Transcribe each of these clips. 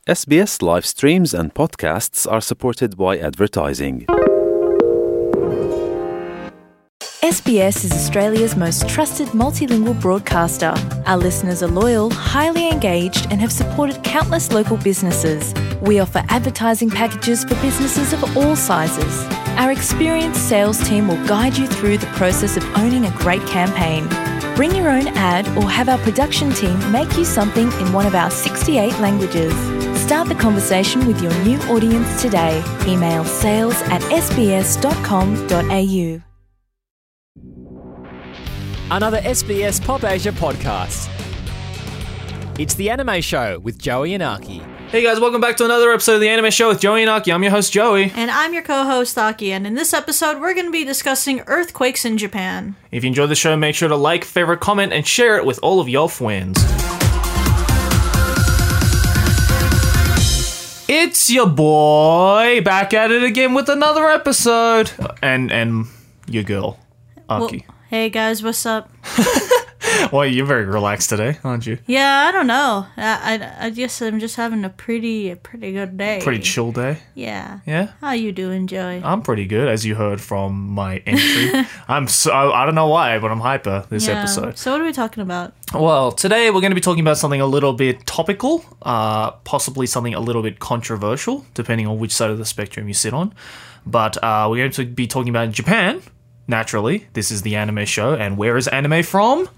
SBS live streams and podcasts are supported by advertising. SBS is Australia's most trusted multilingual broadcaster. Our listeners are loyal, highly engaged, and have supported countless local businesses. We offer advertising packages for businesses of all sizes. Our experienced sales team will guide you through the process of owning a great campaign. Bring your own ad or have our production team make you something in one of our 68 languages. Start the conversation with your new audience today. Email sales@sbs.com.au. Another SBS Pop Asia podcast. It's The Anime Show with Joey and Aki. Hey guys, welcome back to another episode of The Anime Show with Joey and Aki. I'm your host, Joey. And I'm your co-host, Aki, and in this episode, we're going to be discussing earthquakes in Japan. If you enjoyed the show, make sure to like, favorite, comment, and share it with all of your friends. It's your boy, back at it again with another episode. And your girl, Aki. Well, hey guys, what's up? Well, you're very relaxed today, aren't you? Yeah, I don't know. I guess I'm just having a pretty good day. Pretty chill day? Yeah. Yeah? How you doing, Joey? I'm pretty good, as you heard from my entry. I don't know why, but I'm hyper this episode. So what are we talking about? Well, today we're going to be talking about something a little bit topical, possibly something a little bit controversial, depending on which side of the spectrum you sit on. But we're going to be talking about Japan. Naturally, this is the anime show, and where is anime from?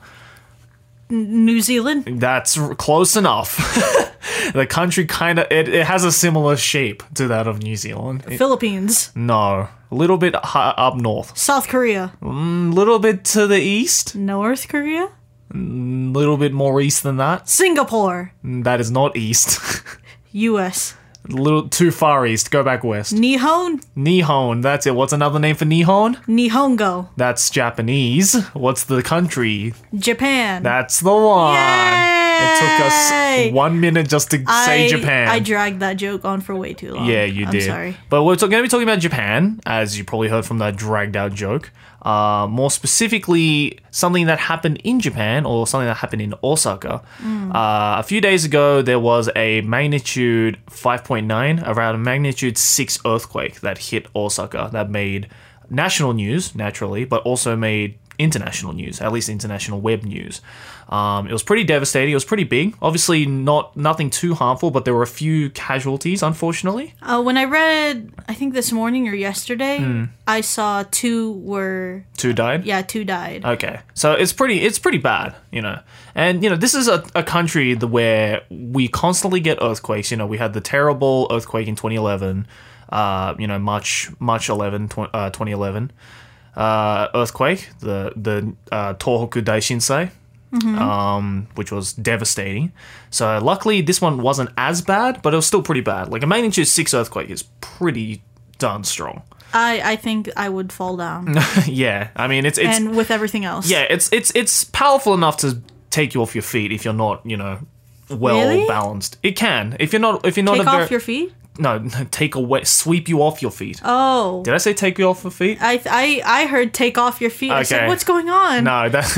New Zealand? That's close enough. The country it has a similar shape to that of New Zealand. Philippines? No, a little bit up north. South Korea? A little bit to the east. North Korea? A little bit more east than that. Singapore? That is not east. U.S.? A little too far east. Go back west. Nihon? Nihon, that's it. What's another name for Nihon? Nihongo? That's Japanese. What's the country? Japan? That's the one. Yay! It took us 1 minute just to say Japan. I dragged that joke on for way too long. Yeah, you did. I'm sorry. But we're going to be talking about Japan, as you probably heard from that dragged out joke. More specifically, something that happened in Japan, or something that happened in Osaka. A few days ago, there was a magnitude 5.9, around a magnitude 6 earthquake that hit Osaka that made national news, naturally, but also made international news, at least international web news. It was pretty devastating. It was pretty big. Obviously, nothing too harmful, but there were a few casualties, unfortunately. When I read, I think this morning or yesterday, I saw 2 died? Yeah, 2 died. Okay. So it's pretty bad, you know. And, you know, this is a country where we constantly get earthquakes. You know, we had the terrible earthquake in 2011, March 11, 2011. Earthquake, the Tohoku Daishinsei, which was devastating. So luckily this one wasn't as bad, but it was still pretty bad. Like a magnitude 6 earthquake is pretty darn strong. I think I would fall down. Yeah, I mean it's and with everything else. Yeah, it's powerful enough to take you off your feet if you're not, well balanced. It can if you're not take off your feet. No, sweep you off your feet. Oh. Did I say take you off your feet? I heard take off your feet. I said, what's going on? No, that's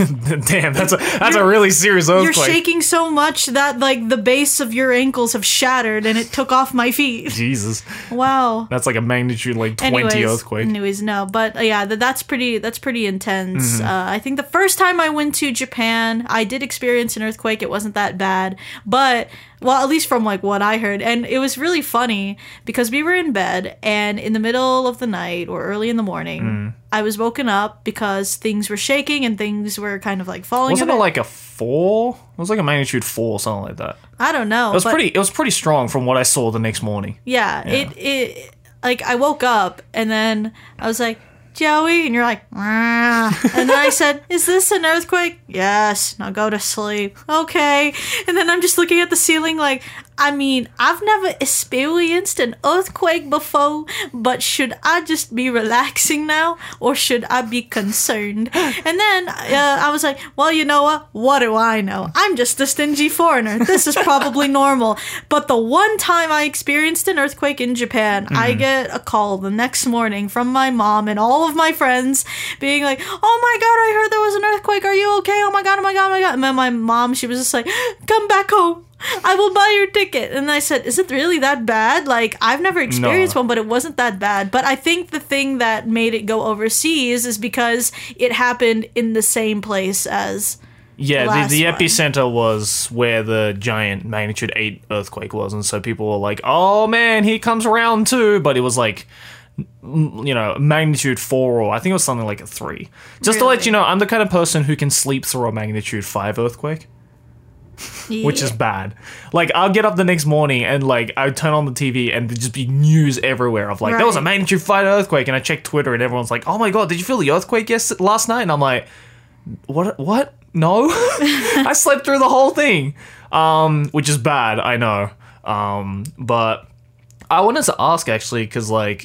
a really serious earthquake. You're shaking so much that like the base of your ankles have shattered and it took off my feet. Jesus. Wow. That's like a magnitude 20 earthquake. Anyways, no, but yeah, that's pretty intense. I think the first time I went to Japan, I did experience an earthquake. It wasn't that bad, but well, at least from like what I heard. And it was really funny because we were in bed and in the middle of the night or early in the morning, I was woken up because things were shaking and things were kind of like falling. Wasn't it like a 4? It was like a magnitude 4 or something like that. I don't know. It was pretty strong from what I saw the next morning. Yeah. It like I woke up and then I was like, Joey, and you're like, and then I said, is this an earthquake? Yes. Now go to sleep. Okay. And then I'm just looking at the ceiling like, I mean, I've never experienced an earthquake before, but should I just be relaxing now or should I be concerned? And then I was like, well, you know what? What do I know? I'm just a stingy foreigner. This is probably normal. But the one time I experienced an earthquake in Japan, I get a call the next morning from my mom and all all of my friends being like, oh my God, I heard there was an earthquake. Are you okay? Oh my God, oh my God, oh my God. And then my mom, she was just like, come back home. I will buy your ticket. And I said, is it really that bad? Like, I've never experienced one, but it wasn't that bad. But I think the thing that made it go overseas is because it happened in the same place as Yeah, the one. epicenter was where the giant magnitude 8 earthquake was. And so people were like, oh man, here comes round 2. But it was like, magnitude 4, or I think it was something like a 3. Just to let Really? you know, I'm the kind of person who can sleep through a magnitude 5 earthquake. Which is bad. Like, I'll get up the next morning and, like, I turn on the TV and there'd just be news everywhere of, like, there was a Right. magnitude 5 earthquake, and I check Twitter and everyone's like, oh my God, did you feel the earthquake last night? And I'm like, what? No? I slept through the whole thing. Which is bad, I know. But I wanted to ask, actually, because, like,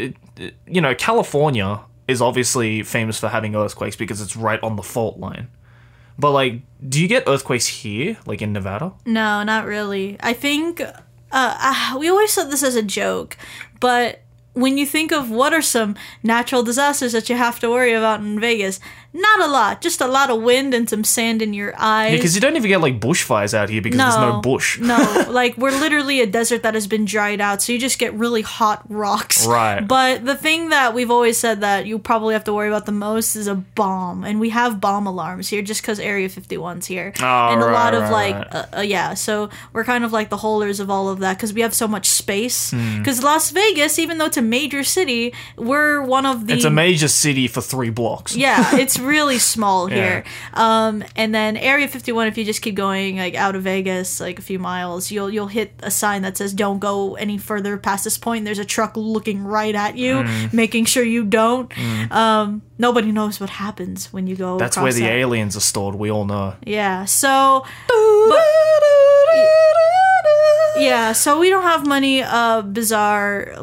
California is obviously famous for having earthquakes because it's right on the fault line. But, like, do you get earthquakes here, like in Nevada? No, not really. I think we always said this as a joke, but when you think of what are some natural disasters that you have to worry about in Vegas, not a lot. Just a lot of wind and some sand in your eyes. Yeah, because you don't even get, like, bushfires out here because there's no bush. No, like, we're literally a desert that has been dried out, so you just get really hot rocks. Right. But the thing that we've always said that you probably have to worry about the most is a bomb. And we have bomb alarms here just because Area 51's here. Oh, and a right, lot of, right, like, so we're kind of like the holders of all of that because we have so much space. Hmm. Because Las Vegas, even though it's a major city, we're one of the... It's a major city for 3 blocks. Yeah, it's really small here. And then Area 51, if you just keep going like out of Vegas, like a few miles, you'll hit a sign that says don't go any further past this point. There's a truck looking right at you, making sure you don't. Nobody knows what happens when you go That's across where the that. aliens are stored, we all know. Yeah, so... Yeah, so we don't have many bizarre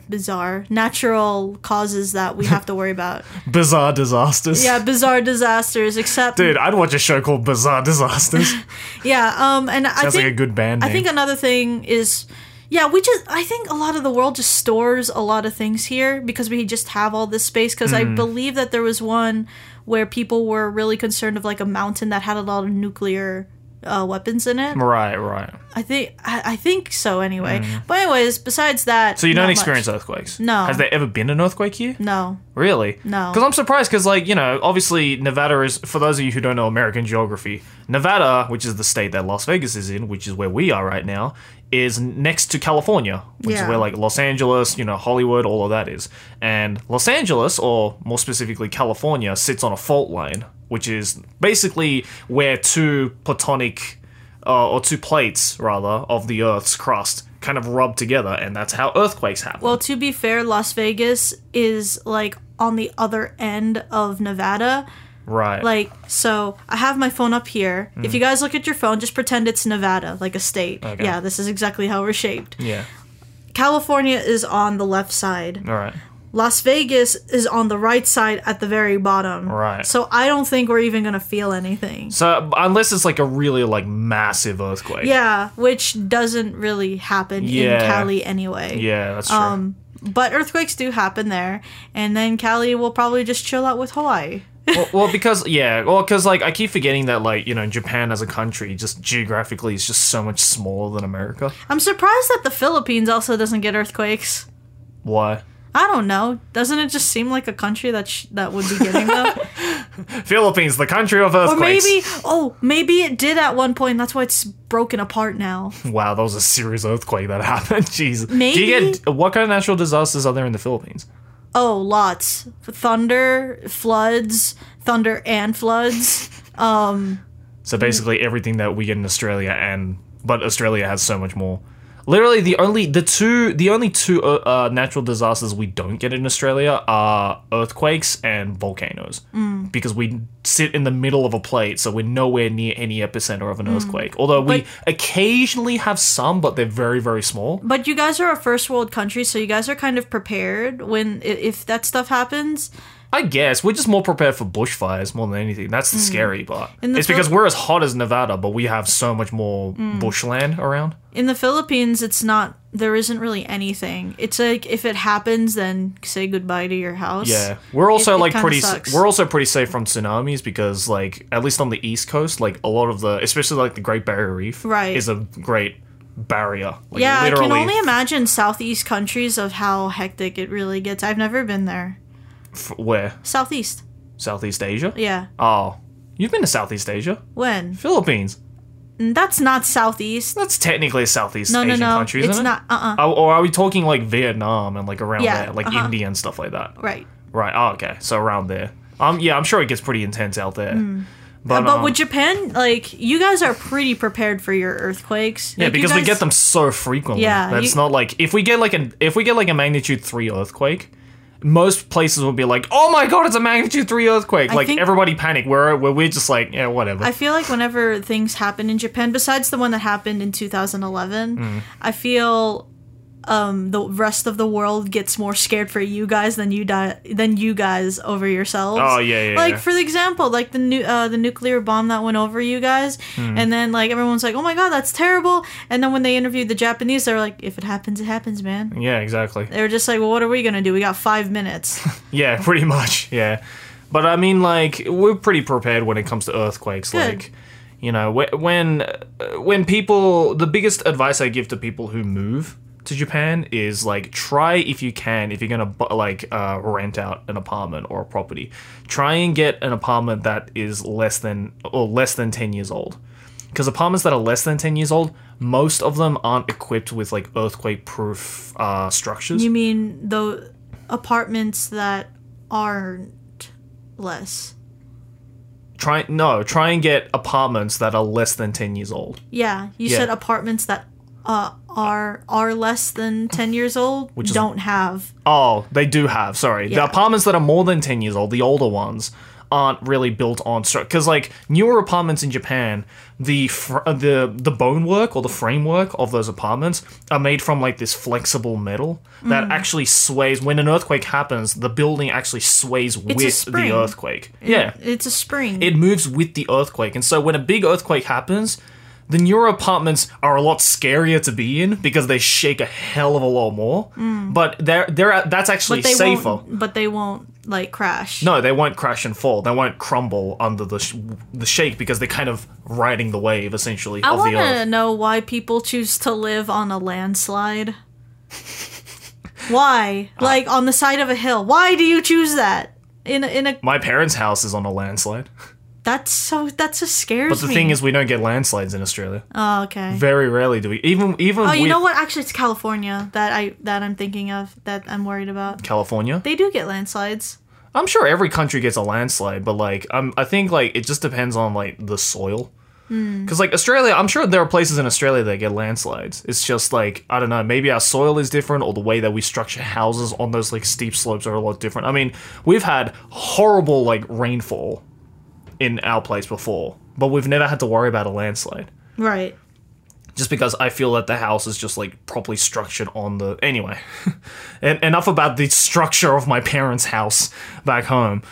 natural causes that we have to worry about. Bizarre disasters. Yeah, bizarre disasters, except... Dude, I'd watch a show called Bizarre Disasters. Yeah, and I Sounds think... like a good band name. I think another thing is... Yeah, I think a lot of the world just stores a lot of things here because we just have all this space. Because I believe that there was one where people were really concerned of like a mountain that had a lot of nuclear weapons in it. Right. I think so anyway. But anyways, besides that, So you don't not experience much. earthquakes? No. Has there ever been an earthquake here? No. Really? No. Because I'm surprised because, like, obviously Nevada is, for those of you who don't know American geography, Nevada, which is the state that Las Vegas is in, which is where we are right now, is next to California, which is Yeah. where, like, Los Angeles, Hollywood, all of that is. And Los Angeles, or more specifically California, sits on a fault line, which is basically where two platonic... or 2 plates, rather, of the Earth's crust kind of rub together, and that's how earthquakes happen. Well, to be fair, Las Vegas is like on the other end of Nevada. right. Like, so I have my phone up here. If you guys look at your phone, just pretend it's Nevada, like a state. Okay. Yeah, this is exactly how we're shaped. Yeah. California is on the left side. All right. Las Vegas is on the right side at the very bottom. Right. So I don't think we're even going to feel anything. So, unless it's like a really, like, massive earthquake. Yeah, which doesn't really happen Yeah. in Cali anyway. Yeah, that's true. But earthquakes do happen there. And then Cali will probably just chill out with Hawaii. because like I keep forgetting that, like, Japan as a country just geographically is just so much smaller than America. I'm surprised that the Philippines also doesn't get earthquakes. Why? I don't know. Doesn't it just seem like a country that would be getting them? Philippines, the country of Or earthquakes. maybe it did at one point. And that's why it's broken apart now. Wow, that was a serious earthquake that happened. Jeez. Maybe. Do you get what kind of natural disasters are there in the Philippines? Oh, lots. Thunder, floods, thunder and floods. So basically everything that we get in Australia, but Australia has so much more. Literally, the only two natural disasters we don't get in Australia are earthquakes and volcanoes, because we sit in the middle of a plate, so we're nowhere near any epicenter of an earthquake. Although we occasionally have some, but they're very, very small. But you guys are a first world country, so you guys are kind of prepared when if that stuff happens. I guess we're just more prepared for bushfires more than anything. That's the scary part. In the It's because we're as hot as Nevada, but we have so much more bushland around. In the Philippines, it's not. There isn't really anything. It's like if it happens, then say goodbye to your house. Yeah, we're also It like kinda pretty. sucks. We're also pretty safe from tsunamis because, like, at least on the East Coast, like a lot of the, especially like the Great Barrier Reef, Right. is a great barrier. Like, Yeah, I can literally, only imagine Southeast countries of how hectic it really gets. I've never been there. Where Southeast. Southeast Asia. Yeah. Oh, you've been to Southeast Asia, When? Philippines. That's not Southeast. That's technically a Southeast No, Asian no, no. country, It's isn't it? not. Oh, or are we talking like Vietnam and like around Yeah, there, like India and stuff like that? Right. Right. Oh, okay. So around there. Yeah, I'm sure it gets pretty intense out there. But with Japan, like, you guys are pretty prepared for your earthquakes. yeah, Like, you because we guys- get them so frequently. Yeah, That's you- not like if we get like a magnitude 3 earthquake, most places will be like, "Oh my god, it's a magnitude 3 earthquake." I Like think- everybody panic. Where we're just like, "Yeah, whatever." I feel like whenever things happen in Japan, besides the one that happened in 2011, I feel the rest of the world gets more scared for you guys than you guys over yourselves. Oh, yeah, Like yeah. for example, like the nuclear bomb that went over you guys, and then like everyone's like, "Oh my god, that's terrible!" And then when they interviewed the Japanese, they were like, "If it happens, it happens, man." Yeah, exactly. They were just like, "Well, what are we gonna do? We got 5 minutes." Yeah, pretty much. Yeah, but I mean, like, we're pretty prepared when it comes to earthquakes. Good. Like, you know, when people, the biggest advice I give to people who move to Japan is like, try if you can, if you're gonna rent out an apartment or a property, try and get an apartment that is less than 10 years old. Because apartments that are less than 10 years old, most of them aren't equipped with like earthquake-proof structures. You mean the apartments that aren't less? Try and get apartments that are less than 10 years old. Yeah, you Yeah. said apartments that are less than 10 years old is- don't have. Oh, they do have. Sorry, the Yeah. apartments that are more than 10 years old, the older ones, aren't really built on because like newer apartments in Japan, the bonework or the framework of those apartments are made from like this flexible metal that actually sways when an earthquake happens. The building actually sways with the spring. earthquake. Yeah, It's a spring. it moves with the earthquake, and so when a big earthquake happens, the newer apartments are a lot scarier to be in because they shake a hell of a lot more. But that's actually safer. But they won't like crash. No, they won't crash and fall. They won't crumble under the shake because they're kind of riding the wave essentially I of want the earth. to know why people choose to live on a landslide. Why? Like on the side of a hill. Why do you choose that? In a My parents' house is on a landslide, that just scares but the me. thing is, we don't get landslides in Australia. Oh, okay. Very rarely do we. Even Oh, you with know what? Actually, it's California that I'm thinking of that I'm worried about. California. They do get landslides. I'm sure every country gets a landslide, but like I think like it just depends on like the soil. Because like Australia, I'm sure there are places in Australia that get landslides. It's just like, I don't know, maybe our soil is different or the way that we structure houses on those like steep slopes are a lot different. I mean, we've had horrible like rainfall in our place before, but we've never had to worry about a landslide. Right. Just because I feel that the house is just like properly structured on the... Anyway, and enough about the structure of my parents' house back home.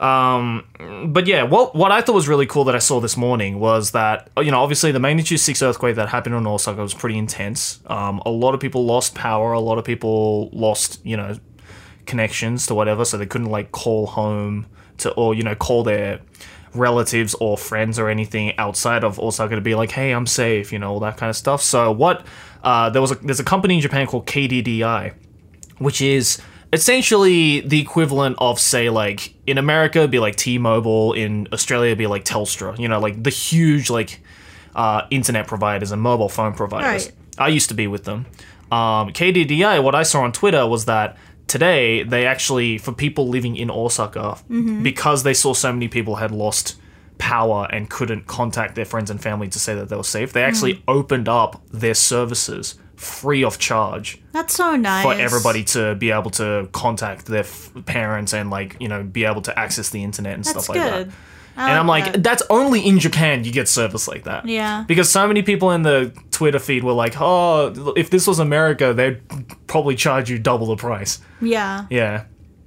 But yeah, what I thought was really cool that I saw this morning was that, you know, obviously the magnitude 6 earthquake that happened in Osaka was pretty intense. A lot of people lost power. A lot of people lost, you know, connections to whatever, so they couldn't like call home to, or, you know, call their relatives or friends or anything outside of Osaka to be like, hey, I'm safe, you know, all that kind of stuff. So there's a company in Japan called KDDI, which is essentially the equivalent of, say, like in America it'd be like T-Mobile, in Australia it'd be like Telstra, you know, like the huge like internet providers and mobile phone providers. Right. I used to be with them. KDDI, what I saw on Twitter was that today, they actually, for people living in Osaka, because they saw so many people had lost power and couldn't contact their friends and family to say that they were safe, they actually opened up their services free of charge That's so nice. for everybody to be able to contact their parents and, like, you know, be able to access the internet and That's stuff like good. that. And I'm like, that. that's only in Japan you get service like that. Yeah. Because so many people in the Twitter feed were like, oh, if this was America, they'd probably charge you double the price. Yeah. Yeah.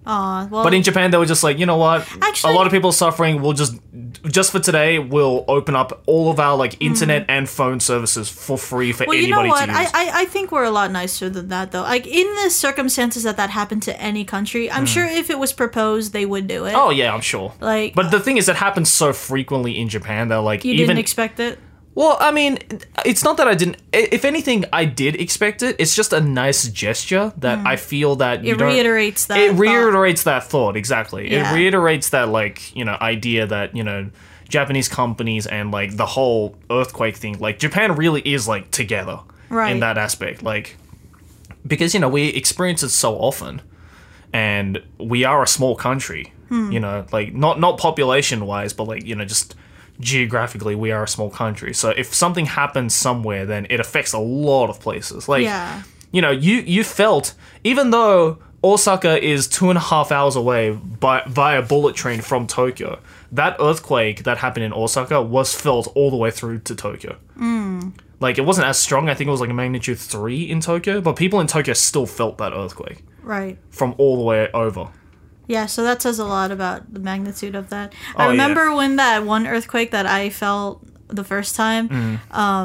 Well, But in Japan, they were just like, you know what? Actually- a lot of people are suffering. We'll just for today, we'll open up all of our like internet and phone services for free for well, anybody you know what? to use. I think we're a lot nicer than that, though. Like, in the circumstances that happened to any country, I'm sure if it was proposed, they would do it. Oh yeah, I'm sure. Like, But the thing is, it happens so frequently in Japan that like you even didn't expect it? well, I mean, it's not that I didn't. If anything, I did expect it. It's just a nice gesture that I feel that you It don't. reiterates that. It thought. reiterates that thought exactly. Yeah. It reiterates that like idea that Japanese companies and like the whole earthquake thing. Like Japan really is like together Right. in that aspect. Like because we experience it so often, and we are a small country. Like not population wise, but like just geographically we are a small country. So if something happens somewhere, then it affects a lot of places. Like Yeah. you felt, even though Osaka is 2.5 hours away via bullet train from Tokyo, that earthquake that happened in Osaka was felt all the way through to Tokyo. Like it wasn't as strong. I think it was like a magnitude 3 in Tokyo, but people in Tokyo still felt that earthquake Right. from all the way over. Yeah, so that says a lot about the magnitude of that. Oh, I remember when that one earthquake that I felt the first time,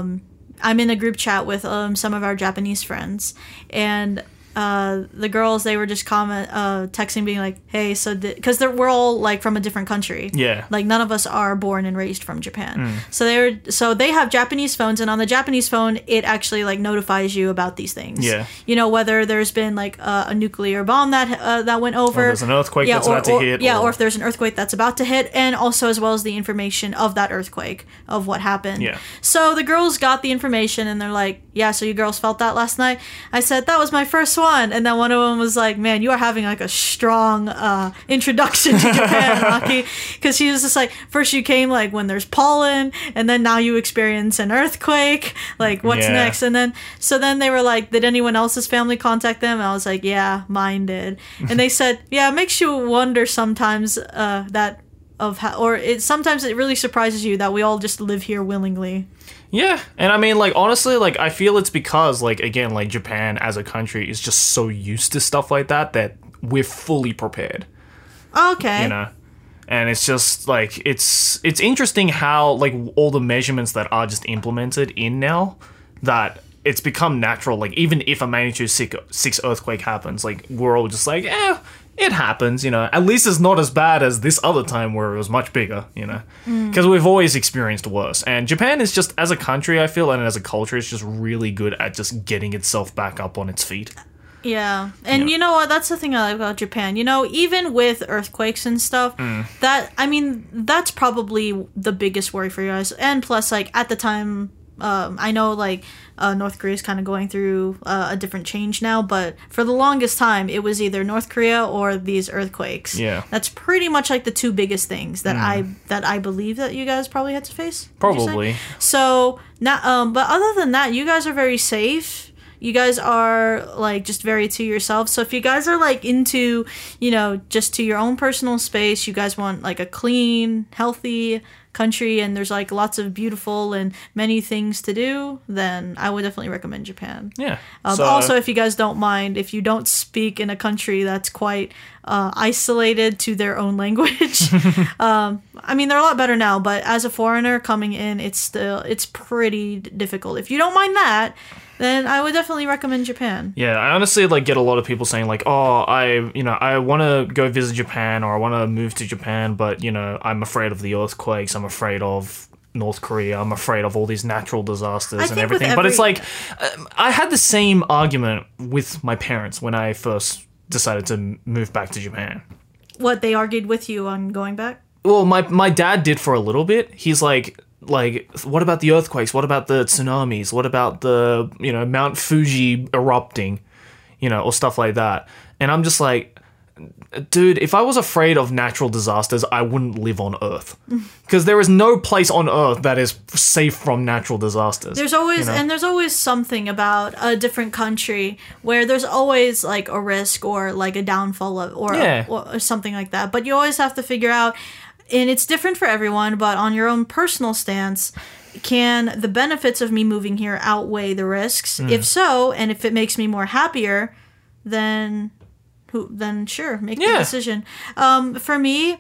I'm in a group chat with some of our Japanese friends, and the girls, they were just texting being like, hey, so because we're all like from a different country. Yeah. Like none of us are born and raised from Japan. So they have Japanese phones, and on the Japanese phone it actually like notifies you about these things. Yeah. Whether there's been like a nuclear bomb that went over. Or there's an earthquake that's about to hit. Yeah, or if there's an earthquake that's about to hit, and also as well as the information of that earthquake, of what happened. Yeah. So the girls got the information, and they're like, yeah, so you girls felt that last night? I said, that was my first one. And then one of them was like, man, you are having like a strong introduction to Japan, Rocky. Because she was just like, first you came like when there's pollen, and then now you experience an earthquake. Like, what's Yeah. next? And then they were like, did anyone else's family contact them? And I was like, yeah, mine did. And they said, yeah, it makes you wonder sometimes sometimes it really surprises you that we all just live here willingly. Yeah, and I mean, like, honestly, like, I feel it's because, like, again, like, Japan as a country is just so used to stuff like that we're fully prepared, Okay. And it's just, like, it's interesting how, like, all the measurements that are just implemented in now, that it's become natural, like, even if a magnitude 6 earthquake happens, like, we're all just like, it happens, At least it's not as bad as this other time where it was much bigger, Because we've always experienced worse. And Japan is just, as a country, I feel, and as a culture, it's just really good at just getting itself back up on its feet. Yeah. And you know what? That's the thing I like about Japan. Even with earthquakes and stuff, that's probably the biggest worry for you guys. And plus, like, at the time, I know, like, North Korea is kind of going through a different change now, but for the longest time, it was either North Korea or these earthquakes. Yeah. That's pretty much, like, the two biggest things that I believe that you guys probably had to face. would you say? Probably. So, now, but other than that, you guys are very safe. You guys are, like, just very to yourself. So if you guys are, like, into, just to your own personal space, you guys want, like, a clean, healthy country, and there's, like, lots of beautiful and many things to do, then I would definitely recommend Japan. Yeah. Also, if you guys don't mind, if you don't speak in a country that's quite isolated to their own language, they're a lot better now, but as a foreigner coming in, it's pretty difficult. If you don't mind that, then I would definitely recommend Japan. Yeah, I honestly, like, get a lot of people saying, like, oh, I want to go visit Japan, or I want to move to Japan, but, I'm afraid of the earthquakes, I'm afraid of North Korea, I'm afraid of all these natural disasters and everything. But it's like, I had the same argument with my parents when I first decided to move back to Japan. What, they argued with you on going back? Well, my dad did for a little bit. He's like, what about the earthquakes? What about the tsunamis? What about the, Mount Fuji erupting, or stuff like that? And I'm just like, dude, if I was afraid of natural disasters, I wouldn't live on Earth. Because there is no place on Earth that is safe from natural disasters. There's always something about a different country where there's always, like, a risk or, like, a downfall or something like that. But you always have to figure out, and it's different for everyone, but on your own personal stance, can the benefits of me moving here outweigh the risks? If so, and if it makes me more happier, then then sure, make the Yeah. decision. For me,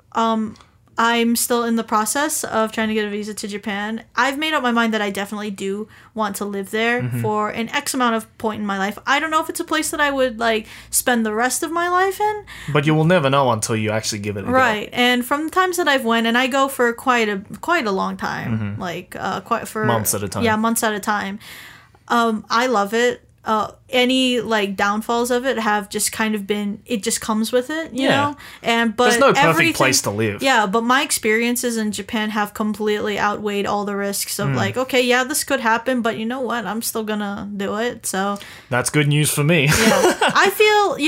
I'm still in the process of trying to get a visa to Japan. I've made up my mind that I definitely do want to live there for an X amount of point in my life. I don't know if it's a place that I would like spend the rest of my life in. But you will never know until you actually give it a go. Right. And from the times that I've went, and I go for quite a long time, like quite for Months at a time. Yeah, months at a time. I love it. Any like downfalls of it have just kind of been, it just comes with it, you know? But There's no perfect everything- place to live. Yeah, but my experiences in Japan have completely outweighed all the risks of like, okay, yeah, this could happen, but you know what? I'm still gonna do it. So That's good news for me. yeah, I feel,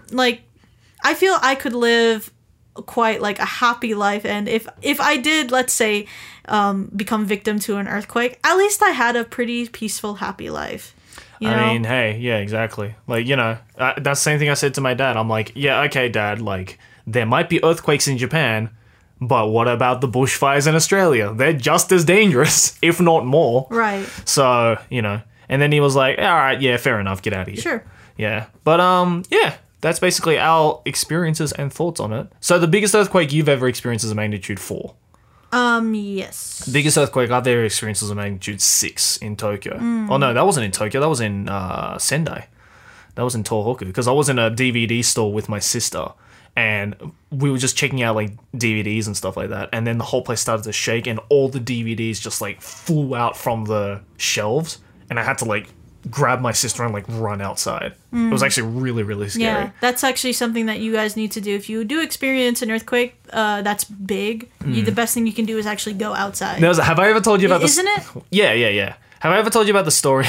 I feel I could live quite like a happy life, and if I did, let's say, become victim to an earthquake, at least I had a pretty peaceful, happy life. You know? I mean, hey, yeah, exactly. Like, that's the same thing I said to my dad. I'm like, yeah, okay, Dad, like, there might be earthquakes in Japan, but what about the bushfires in Australia? They're just as dangerous, if not more. Right. So, and then he was like, all right, yeah, fair enough, get out of here. Sure. Yeah. But, yeah, that's basically our experiences and thoughts on it. So the biggest earthquake you've ever experienced is a magnitude 4. Yes. The biggest earthquake I've ever experienced was a magnitude 6 in Tokyo. Oh, no, that wasn't in Tokyo. That was in Sendai. That was in Tohoku. Because I was in a DVD store with my sister. And we were just checking out, like, DVDs and stuff like that. And then the whole place started to shake. And all the DVDs just, like, flew out from the shelves. And I had to, like, grab my sister and, like, run outside. It was actually really, really scary. Yeah, that's actually something that you guys need to do. If you do experience an earthquake that's big, the best thing you can do is actually go outside. Have I ever told you about this? Isn't it? Yeah. Have I ever told you about the story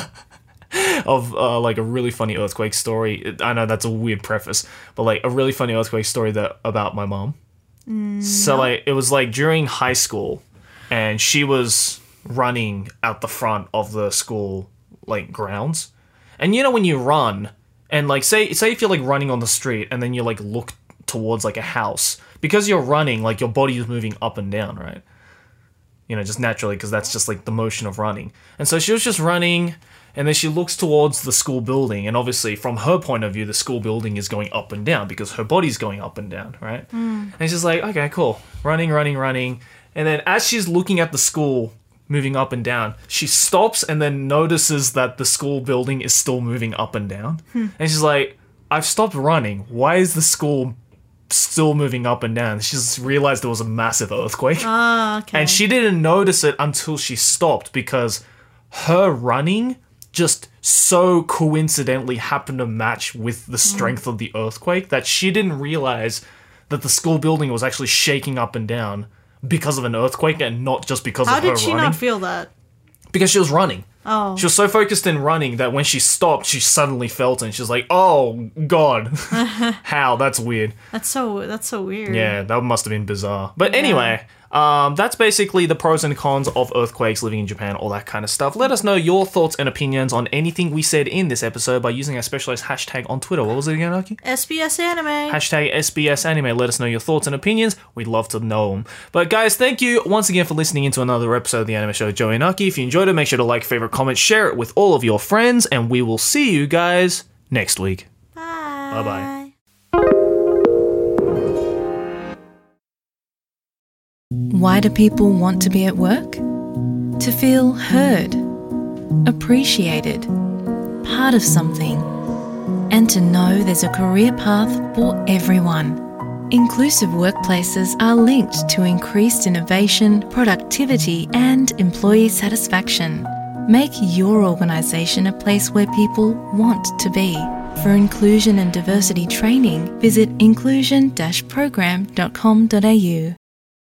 of like a really funny earthquake story? I know that's a weird preface, but like a really funny earthquake story about my mom. So like it was like during high school, and she was running out the front of the school like grounds, and when you run and like say if you're like running on the street and then you like look towards like a house, because you're running, like your body is moving up and down, right? Just naturally, because that's just like the motion of running. And so she was just running, and then she looks towards the school building, and obviously from her point of view, the school building is going up and down because her body's going up and down, right? And she's like, okay, cool, running, and then as she's looking at the school moving up and down, she stops and then notices that the school building is still moving up and down. And she's like, I've stopped running. Why is the school still moving up and down? She just realized there was a massive earthquake. Okay. And she didn't notice it until she stopped, because her running just so coincidentally happened to match with the strength of the earthquake that she didn't realize that the school building was actually shaking up and down because of an earthquake and not just because How of her did she running. not feel that? Because she was running. Oh. She was so focused in running that when she stopped, she suddenly felt it, and she's like, oh, God. How? That's weird. That's so weird. Yeah, that must have been bizarre. But anyway, that's basically the pros and cons of earthquakes, living in Japan, all that kind of stuff. Let us know your thoughts and opinions on anything we said in this episode by using our specialized hashtag on Twitter. What was it again, Aki? SBS Anime. Hashtag SBS Anime. Let us know your thoughts and opinions. We'd love to know them. But guys, thank you once again for listening into another episode of the Anime Show, Joey and Aki. If you enjoyed it, make sure to like, favorite, comment, share it with all of your friends, and we will see you guys next week. Bye. Bye-bye. Why do people want to be at work? To feel heard, appreciated, part of something, and to know there's a career path for everyone. Inclusive workplaces are linked to increased innovation, productivity, and employee satisfaction. Make your organisation a place where people want to be. For inclusion and diversity training, visit inclusion-program.com.au.